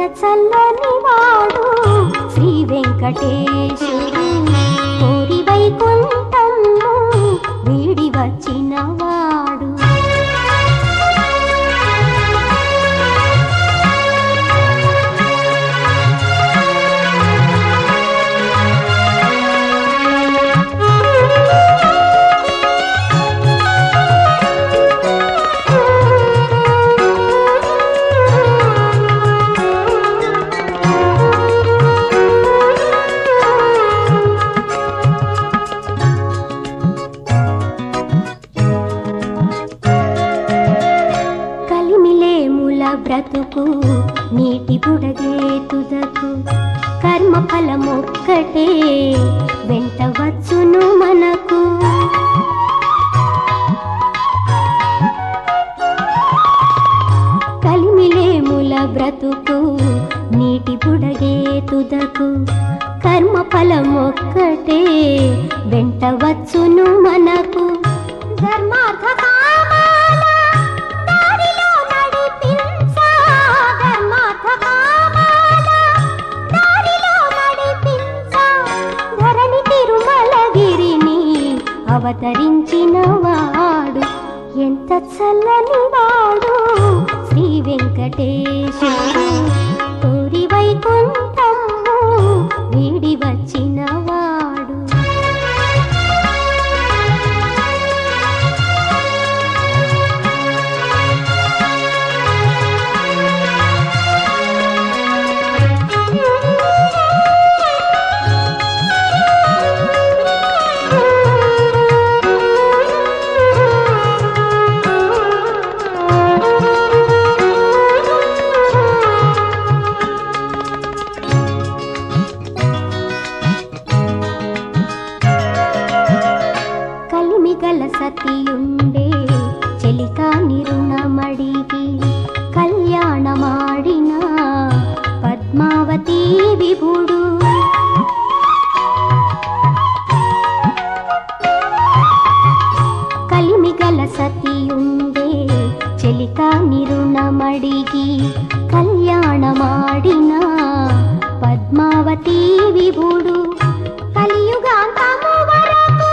చల్లని వాడు శ్రీ వెంకటేశుడు కోరి వైకుంఠము వీడి వచ్చిన వాడు. బ్రతుకు నీటి బుడగే తుదకు కర్మ ఫలమొక్కటే వెంట వచ్చును మనకు. కలిమిలేముల బ్రతుకు నీటి బుడగే తుదకు కర్మ ఫలమొక్కటే వెంట వచ్చును మనకు. ధర్మార్థ అవతరించిన వాడు ఎంత చల్లని వాడు శ్రీ వెంకటేశుడు కోరి వైకుంఠము వీడి వచ్చిన వాడు. గల సతియుండే చెలికాని రుణమడిగి కళ్యాణమాడిన పద్మావతి విభుడు. కలిమి గల సతియుండే చెలికాని రుణమడిగి కళ్యాణమాడిన పద్మావతి విభుడు. కలియుగాంతము వరకు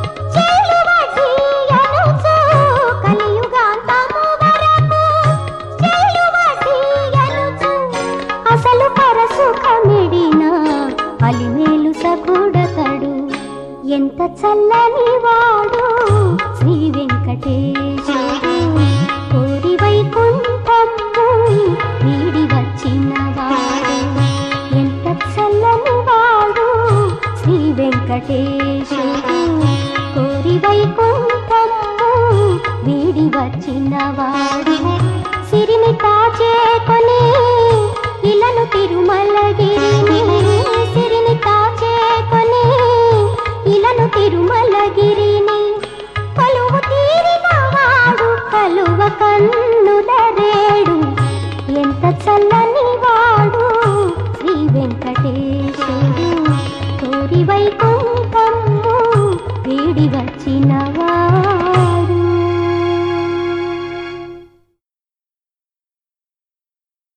అసలు పరసుఖమిడిన అలిమేలు సగుడతడు ఎంత చల్లని వాడు శ్రీ వెంకటేశుడు కోరి వైకుంఠము వీడి వచ్చిన వాడు. ఎంత చల్లని వాడు శ్రీ వెంకటేశుడు కోరి వైకుంఠము వీడి వచ్చిన వాడు. సిరిని కాచేకొని ఇలను తిరుమలగిరిని సిరిని కాచేకొని ఇలను తిరుమలగిరిని కలువ తీరిన వాడు కలువ కన్నులరేడు ఎంత చల్లని వాడు శ్రీ వెంకటేశుడు కోరి వైకుంఠము